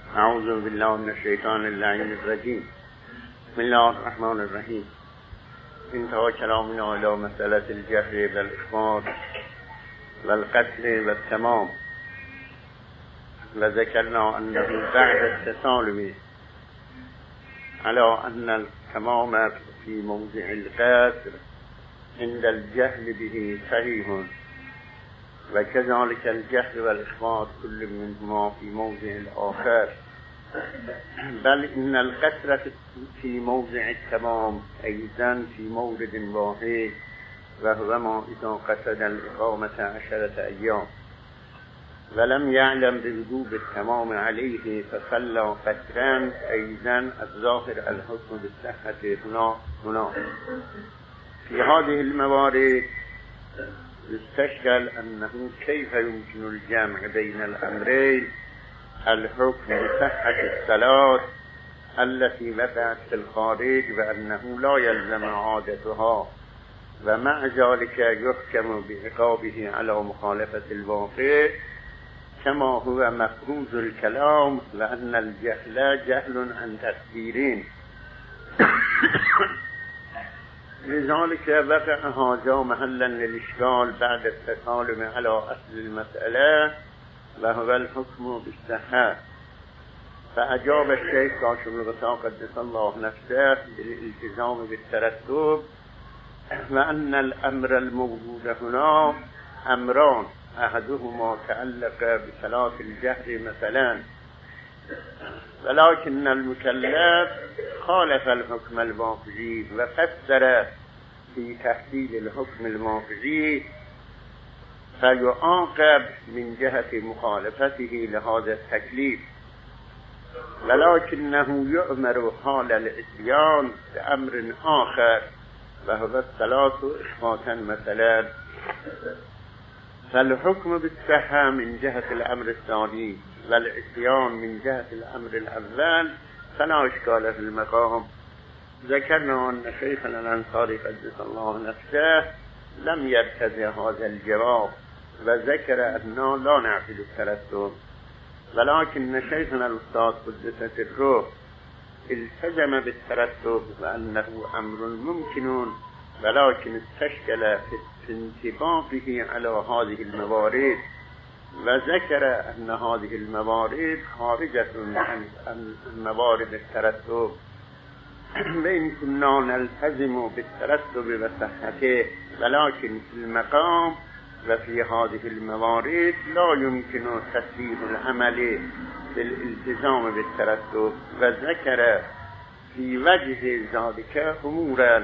اعوذ بالله من الشیطان اللعین الرجیم. بسم الله الرحمن الرحیم. انتهى كلامنا الى مسألة الجهر والإخبار والقتل والتمام، وذكرنا أنه بعد اتصال به على أن التمام في موضع القتل عند الجهل به صحيح، وكذلك الجهل والإخبار كل منهما في موضع الآخر، بل إن القتل في موضع التمام أيضا في مورد واحد، وهو ما إذا قصد الإقامة 10 أيام ولم يعلم بوجوب التمام عليه فصلى قتلا، أيضا الظاهر الحكم بالصحة هنا. في هذه الموارد يستشكل أنه كيف يمكن الجمع بين الأمرين: الحكم بصحة الصلاة التي وقعت في الخارج وأنه لا يلزم عادتها، ومع ذلك يحكم بعقابه على مخالفة الواقع كما هو مفروض الكلام، وأن الجهل جهل عن تقديرين. لذلك وقع هذا محلا للإشكال بعد التسالم على أصل المسألة وهو الحكم بالصحة. فأجاب الشيخ كاشف الغطاء قدس الله نفسه بالالتزام بالترتب، وأن الأمر الموجود هنا أمران: أحدهما تعلق بصلاة الجهر مثلا، ولكن المكلف خالف الحكم الماخذي وفسر في تحديد الحكم الماخذي فيعاقب من جهة مخالفته لهذا التكليف، ولكنه يؤمر حال العصيان بأمر آخر وهو الصلاة إخفاتا مثلا. فالحكم بالصحة من جهة الأمر الثاني والعصيان من جهة الأمر الأول فلا إشكال في المقام. ذكرنا أن شيخنا الأنصاري قدس الله نفسه لم يرتضي هذا الجواب، وذكر أنه لا نعقد الترتب، ولكن شيخنا الأستاذ قدس الروح التزم بالترتب وأنه أمر ممكن، ولكن استشكل في انطباقه على هذه الموارد، وذكر أن هذه الموارد خارجة عن موارد الترتب، وإن كنا نلتزم بالترتب وصحته، ولكن في المقام وفي هذه الموارد لا يمكن تسليم العمل بالالتزام بالترتب. وذكر في وجه ذلك أمورا: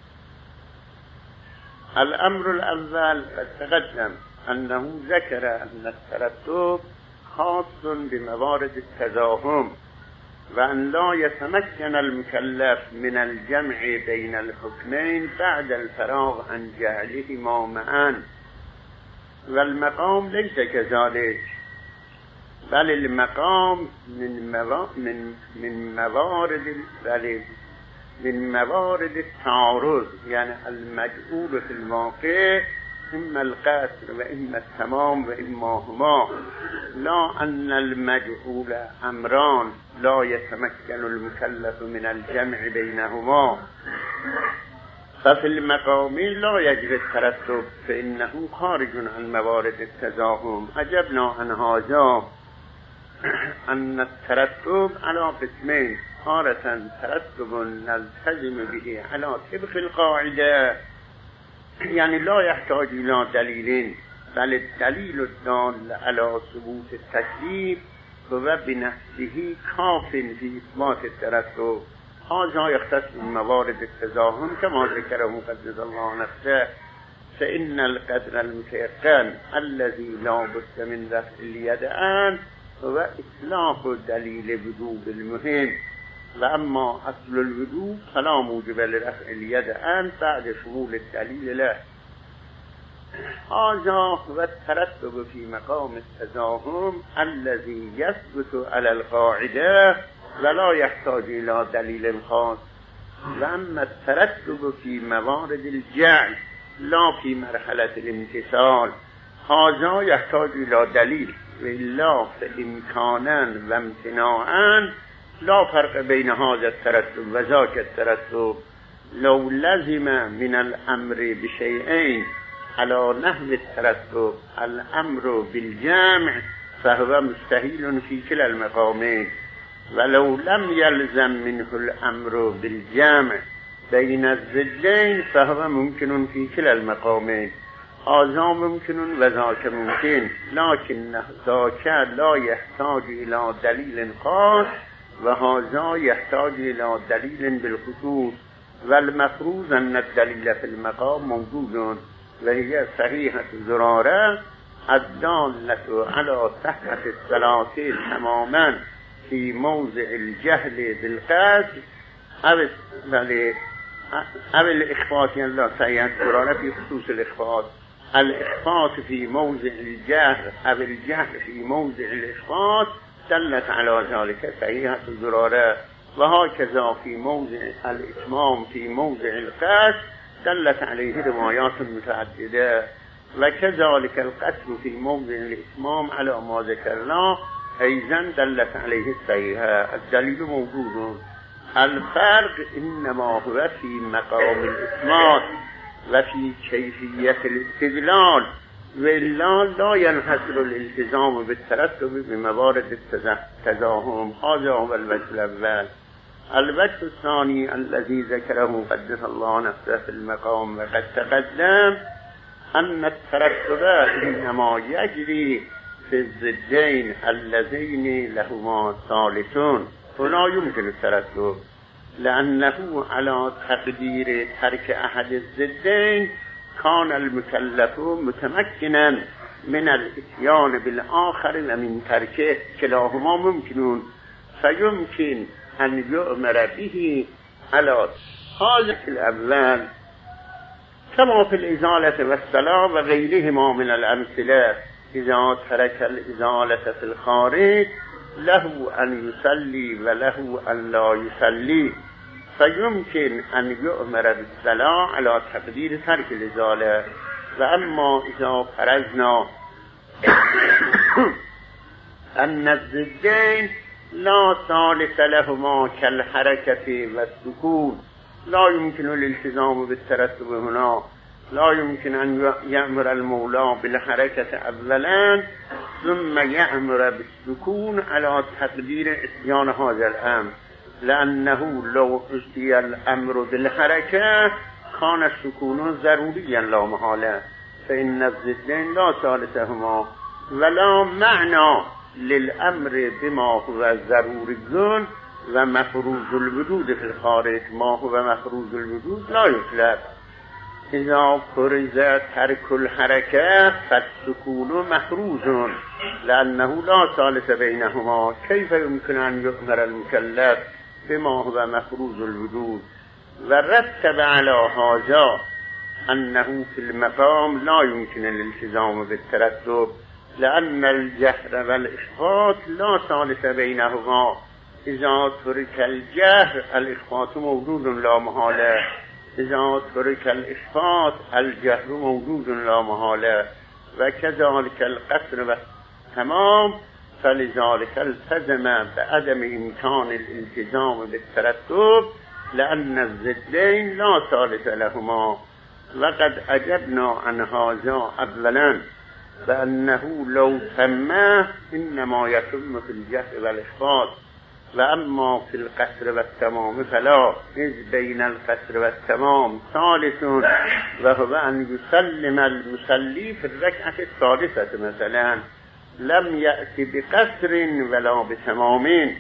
الأمر الأول قد تقدم أنه ذكر أن الترتب خاص بموارد التزاحم، وأن لا يتمكن المكلف من الجمع بين الحكمين بعد الفراغ عن جهلهما معا، والمقام ليس كذلك، بل المقام من موارد التعارض، يعني المجعول في الموقع إما القتل وإما التمام وإما هما، لا أن المجعول أمران لا يتمكن المكلف من الجمع بينهما. ففي المقام لا يجري الترتب فإنه خارج عن موارد التزاحم. أجبنا عن هذا أن الترتب على قسمين: تارة ترتب نلتزم به على طبق القاعدة، يعني لا يحتاج إلى دليل، بل الدليل الدال على ثبوت التكليف هو بنفسه كاف في إثبات الترتب. هذا يختص بموارد التزاحم كما ذكره مقدس الله نفسه: فإن القدر المتيقن الذي لا بد من رفع اليدين هو إطلاق دليل وجوب المهم، وأما أصل الوجوب فلا موجب لرفع اليدين بعد شمول الدليل له. هذا هو الترتب في مقام التزاحم الذي يثبت على القاعدة ولا يحتاج إلى دليل خاص. وأما الترتب في موارد الجعل لا في مرحلة الامتثال، هذا يحتاج إلى دليل، و الا فامکانا و امتناعا لا فرق بین هذا الترتب و ذاک الترتب لو لزم من الامر بشیئین على نحو الترتب الامر بالجمع فهو مستحیل فی کلا المقامین ولو لم يلزم منه الامر بالجمع بین الضدین فهو ممکن فی کلا المقامین هذا ممکن و ذاک ممکن لكن ذاک لا يحتاج الى دلیل خاص و هذا يحتاج الى دلیل بالخصوص والمفروض ان الدلیل في المقام موجود وهي صحيحة زرارة الدالة على صحة الصلاة تماما في موضع الجهل بالقصد أو الإخفاء الله صحيحة زرارة في خصوص الإخفاء الإخفاء في موضع الجهل أو الجهل في موضع الإخفاء دلت على ذلك صحيحة زرارة وهكذا في موضع الإتمام في موضع القصد دلت عليه روايات متعددة وكذلك القصد في موضع الإتمام على ما ذكرنا أيضا دلت عليه الصحيحة الدليل موجود الفرق إنما هو في مقام الإثبات وفي كيفية الاستدلال وإلا لا ينحصر الالتزام بالترتب بموارد التزاحم هذا هو الوجه الأول الوجه الثاني الذي ذكره قدس الله نفسه في المقام وقد تقدم أن الترتب إنما يجري في الضدين اللذين لهما ثالثون فلا يمكن الترتب لأنه على تقدير ترك أحد الضدين كان المكلف متمكنا من الاتيان بالآخر ومن تركه كلاهما ممكنون فيمكن أن يؤمر به على هذا الأول كما في الإزالة والصلاة وغيرهما من الأمثلة إذا ترك الإزالة في الخارج له أن يصلي وله أن لا يصلي فيمكن أن يؤمر بالصلاة على تقدير ترك الإزالة وأما إذا فرضنا أن الضدين لا ثالث لهما كالحركة والسكون لا يمكن الالتزام بالترتب هنا لا يمكن أن يأمر المولى بالحركة أولا ثم يأمر بالسكون على تقدير إتيان هذا الأمر لأنه لو أتي الأمر بالحركة كان السكون ضروريا لا محالة فإن الضدين لا ثالثهما ولا معنى للأمر بما هو ضروري ومفروض الوجود في الخارج ما هو مفروض الوجود لا يطلق إذا فرض ترك الحركة فالسكون محروز لأنه لا ثالث بينهما كيف يمكن أن يؤمر المكلف بما هو مفروض الوجود ورتب على هذا أنه في المقام لا يمكن الالتزام بالترتب لأن الجهر والإخفاء لا ثالث بينهما إذا ترك الجهر الإخفاء موجود لا محالة إذا ترك الإخفاء الجهر موجود لا محالة وكذلك القصر والتمام فلذلك التزم بعدم إمكان الالتزام بالترتب لأن الضدين لا ثالث لهما وقد أجبنا عن هذا أولا بأنه لو تم إنما يتم في الجهر والإخفاء وأما في القصر والتمام فلا إذ بين القصر والتمام ثالث وهو أن يسلم المصلي في الركعة الثالثة مثلا لم يأتي بقصر ولا بتمام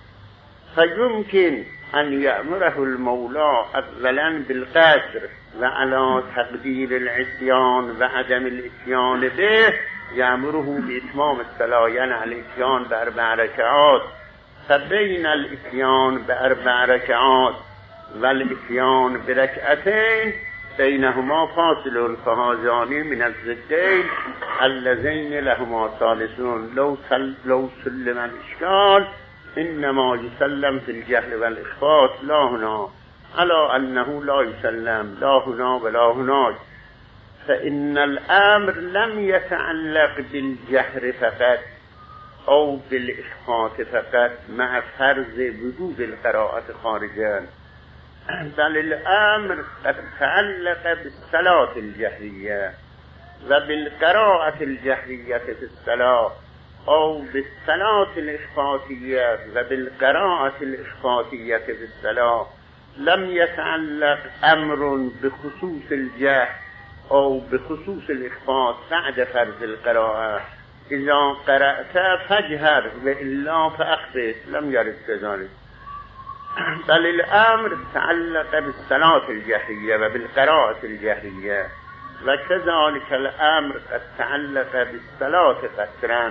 فيمكن أن يأمره المولى أولا بالقصر وعلى تقدير العصيان وعدم الاتيان به يأمره بإتمام الصلاة يعني الاتيان بأربع ركعات فبين الاتيان بأربع ركعات والاتيان بركعتين بينهما فاصل فهذان من الضدين اللذين لهما ثالثون لو سلم الإشكال إنما يسلم في الجهل والإخفاء لا هنا على أنه لا يسلم لا هنا ولا هناك فإن الأمر لم يتعلق بالجهر فقط او بالإخفاء فقط مع فرض وجود القراءة خارجا، بل الأمر قد تعلق بالصلاة الجهرية وبالقراءة الجهرية في الصلاة، أو بالصلاة الإخفاءية وبالقراءة الإخفاءية في الصلاة. لم يتعلق أمر بخصوص الجهر أو بخصوص الإخفاء بعد فرض القراءة. إذا قرأت فاجهر وإلا فأخفت، لم يرد كذلك، بل الأمر تعلق بالصلاة الجهرية وبالقراءة الجهرية، وكذلك الأمر قد تعلق بالصلاة قصرا.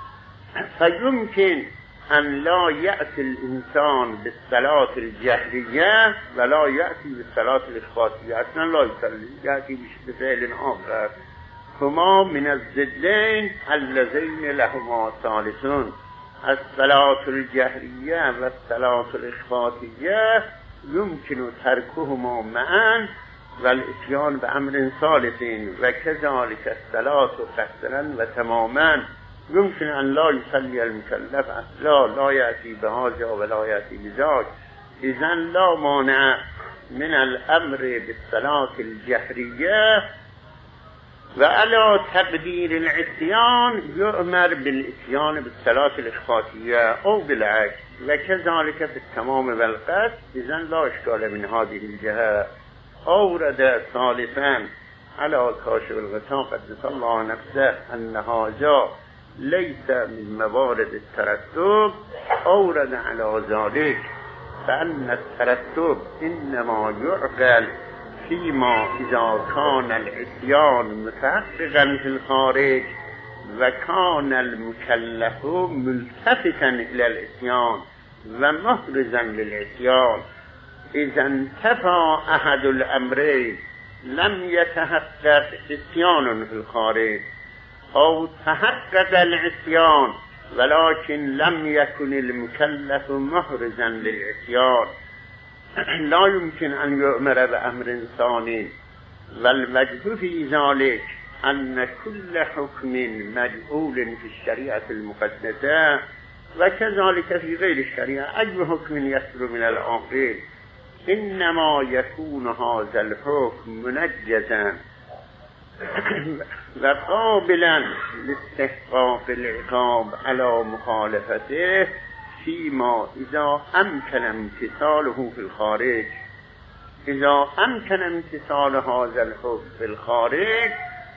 فيمكن أن لا يأتي الإنسان بالصلاة الجهرية ولا يأتي بالصلاة الإخفاءية، أصلا لا يصلي، يأتي بفعل آخر. هما من الضدين اللذين لهما ثالثون، الصلاة الجهرية والصلاة الإخفاءية يمكن تركهما معا والإتيان بأمر ثالث، وكذلك الصلاة قصرا وتماما. يمكن أن لا يصلي المكلف أصلا، لا يأتي بهذا ولا يأتي بذاك. إذن لا مانع من الأمر بالصلاة الجهرية، وعلى تقدير العصيان يؤمر بالإتيان بالصلاة الإخفاءية أو بالعكس، وكذلك في التمام والقصد. إذن لا إشكال من هذه الجهة. أورد ثالثا على كاشف الغطاء قدس الله نفسه أن هذا ليس من موارد الترتب، أورد على ذلك فأن الترتب إنما يعقل فيما إذا كان العصيان متحققا في الخارج وكان المكلف ملتفتا إلى العصيان ومحرزا للعصيان. إذا انتفى أحد الأمرين لم يتحقق عصيان في الخارج، أو تحقق العصيان ولكن لم يكن المكلف محرزا للعصيان، لا يمكن أن يؤمر بأمر ثاني. والوجه في ذلك أن كل حكم مجهول في الشريعة المقدسة وكذلك في غير الشريعة أي حكم يصدر من العاقل إنما يكون هذا الحكم منجزا وقابلا لاستحقاق العقاب على مخالفته فيما إذا أمكن امتثاله في الخارج. إذا أمكن امتثال هذا الحكم في الخارج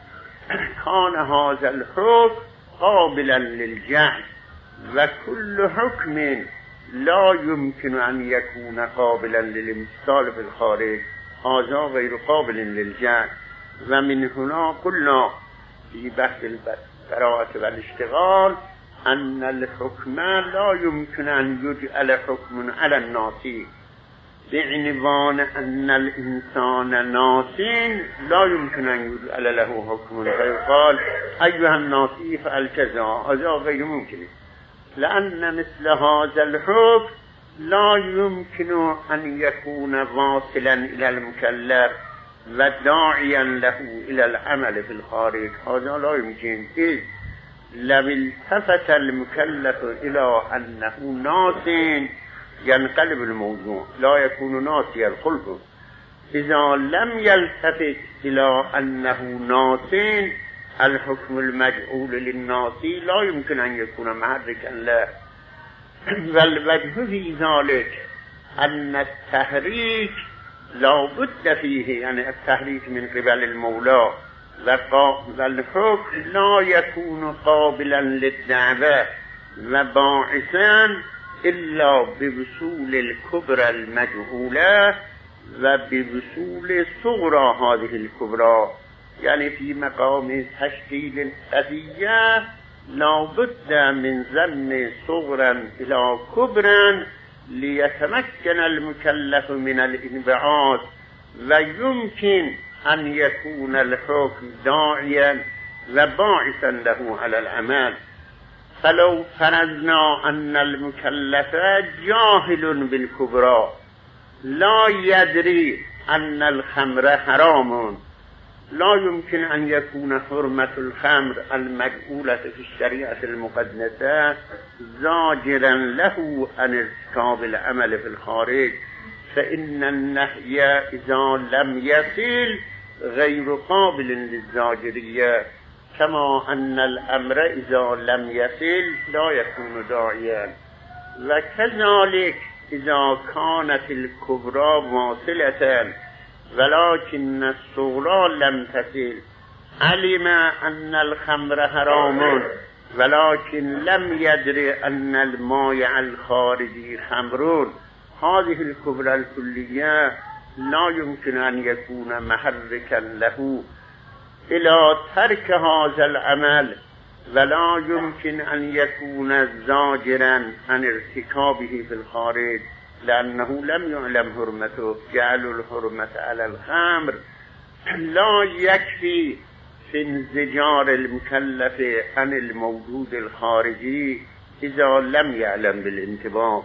كان هذا الحكم قابلا للجعل، وكل حكم لا يمكن أن يكون قابلا للامتثال في الخارج هذا غير قابل للجعل. ومن هنا قلنا في بحث القراءة والاشتغال أن الحكم لا يمكن أن يجعل حكم على الناس بعنوان أن الإنسان ناس، لا يمكن أن يجعل له حكم فيقال أيها الناس فعل كذا، هذا غير ممكن، لأن مثل هذا الحكم لا يمكن أن يكون واصلا إلى المكلف وداعيا له إلى العمل في الخارج، هذا لا يمكن. إذ لو التفت المكلف إلى أنه ناس ينقلب الموضوع، لا يكون ناسي الخلق. إذا لم يلتفت إلى أنه ناس الحكم المجعول للناس لا يمكن أن يكون محركا له. والوجه في ذلك أن التحريك لا بد فيه، يعني التحريك من قبل المولى، والحكم لا يكون قابلا للدعوة وباعثا إلا بوصول الكبرى المجهولة وبوصول صغرى هذه الكبرى. يعني في مقام تشكيل القضية لا بد من ضم صغرا إلى كبرا ليتمكن المكلف من الانبعاث، ويمكن أن يكون الحكم داعيا وباعثا له على العمل. فلو فرضنا أن المكلف جاهل بالكبرى لا يدري أن الخمر حرام لا يمكن أن يكون حرمة الخمر المجعولة في الشريعة المقدسة زاجرا له عن ارتكاب العمل في الخارج، فإن النهي إذا لم يصل غير قابل للزاجرية، كما أن الأمر إذا لم يصل لا يكون داعيا. وكذلك إذا كانت الكبرى واصلة ولكن الصغرى لم تصل، علم أن الخمر حرام ولكن لم يدر أن المائع الخارجي خمر، هذه الكبرى الكلية لا يمكن أن يكون محركا له إلى ترك هذا العمل، ولا يمكن أن يكون زاجرا عن ارتكابه في الخارج، لأنه لم يعلم حرمته. جعل الحرمة على الخمر لا يكفي في انزجار المكلف عن الموجود الخارجي إذا لم يعلم بالانتباه،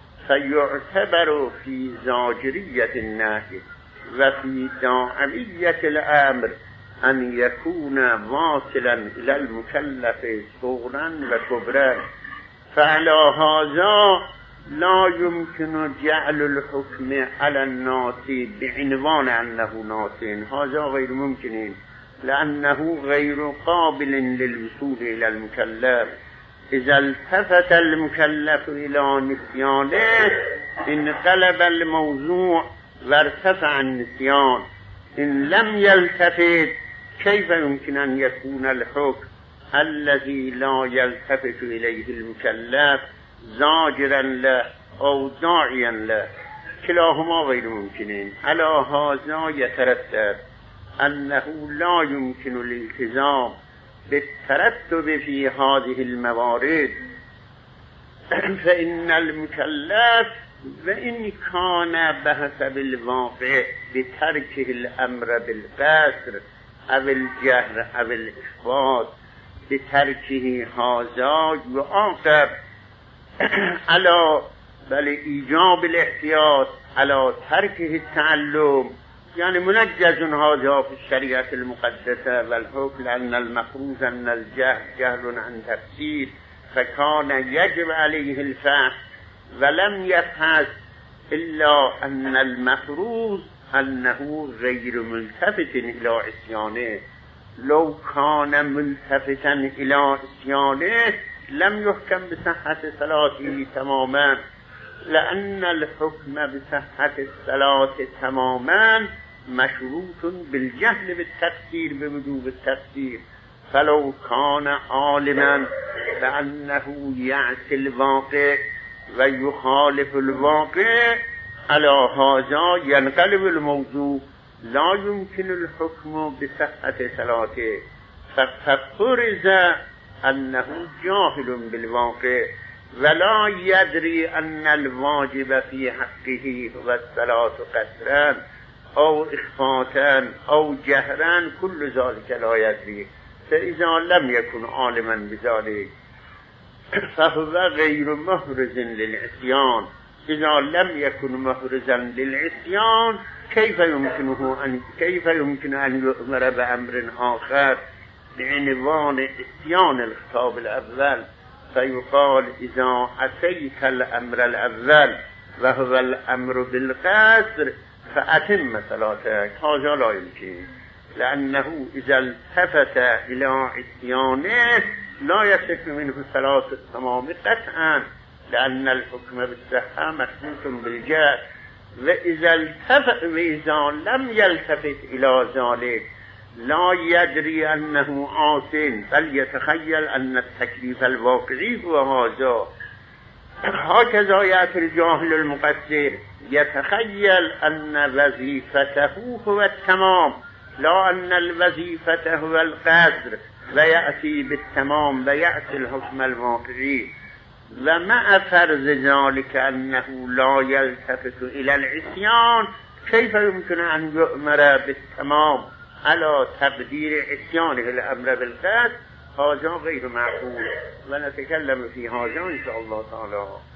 فيعتبر في زاجرية النهي وفي داعمية الأمر أن يكون واصلا إلى المكلف صغرا وكبرا. فعلى هذا لا يمكن جعل الحكم على الناس بعنوان أنه ناس، هذا غير ممكن، لأنه غير قابل للوصول إلى المكلف. إذا التفت المكلف إلى نسيانه انقلب الموضوع وارتفع النسيان. إن لم يلتفت كيف يمكن أن يكون الحكم الذي لا يلتفت إليه المكلف زاجرا له أو داعيا له؟ كلاهما غير ممكنين. على هذا يترتب أنه لا يمكن الالتزام بالترتب في هذه الموارد، فإن المكلف وإن كان بحسب الواقع بتركه الأمر بالقصر أو الجهر أو الإخفاء بتركه هذا يعاقب على بل إيجاب الاحتياط على تركه التعلم، يعني منجز هذا في الشريعة المقدسة والحكم، لأن المفروض أن الجهل جهل عن تفسير، فكان يجب عليه الفهم ولم يفحص، إلا أن المفروض أنه غير ملتفت إلى عصيانه. لو كان ملتفتا إلى عصيانه لم يحكم بصحة صلاته تماما، لأن الحكم بصحة الصلاة تماما مشروط بالجهل بالتفسير بوجوب التفسير. فلو كان عالما بأنه يعصي الواقع ويخالف الواقع، على هذا ينقلب الموضوع، لا يمكن الحكم بصحة صلاته، ففرض أنه جاهل بالواقع ولا يدري أن الواجب في حقه هو الصلاة قصرا أو إخفاء أو جهرا، كل ذلك لا يدري. فإذا لم يكن عالما بذلك فهو غير محرز للعصيان. إذا لم يكن محرزا للعصيان كيف يمكن أن يؤمر بأمر آخر بعنوان عصيان الخطاب الأول؟ فيقال إذا أتيت الأمر الأول وهو الأمر بالقصر فأتم صلاتك، هذا لا يمكن، لأنه إذا التفت إلى عصيانه لا يصح منه صلاة التمام قطعا، لأن الحكم بالصحة مشروط بالجهل. وإذا لم يلتفت إلى ذلك لا يدري أنه عاصٍ، بل يتخيل أن التكليف الواقعي هو هذا. هكذا يأتي الجاهل المقصر يتخيل أن وظيفته هو التمام، لا أن الوظيفة هو القصر، ويأتي بالتمام ويأتي الحكم الواقعي. ومع فرض ذلك أنه لا يلتفت إلى العصيان، كيف يمكن أن يؤمر بالتمام على تقدير عصيانه الأمر بالقصر؟ هذا غير معقول، ونتكلم في هذا إن شاء الله تعالى.